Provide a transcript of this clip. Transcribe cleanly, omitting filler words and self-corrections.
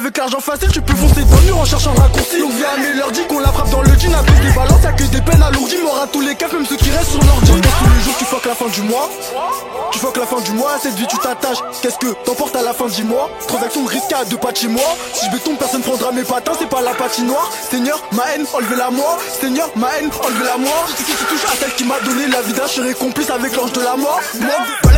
avec l'argent facile, tu peux foncer dans le mur en cherchant le raccourci. Donc via mes leur dit qu'on la frappe dans le jean. À cause des balances, y'a que des peines alourdies. Mort à tous les cas, même ceux qui restent sur l'ordi. Tous les jours, tu fuck la fin du mois. Tu fuck la fin du mois, à cette vie tu t'attaches. Qu'est-ce que t'emportes à la fin du mois? Transaction risquée à 2 pas de chez moi. Si je béton, personne prendra mes patins, c'est pas la patinoire. Seigneur, ma haine, enlevez-la moi. Seigneur, ma haine, enlevez-la moi. Si tu touches à celle qui m'a donné la vie d'un, je serai complice avec l'ange de la mort.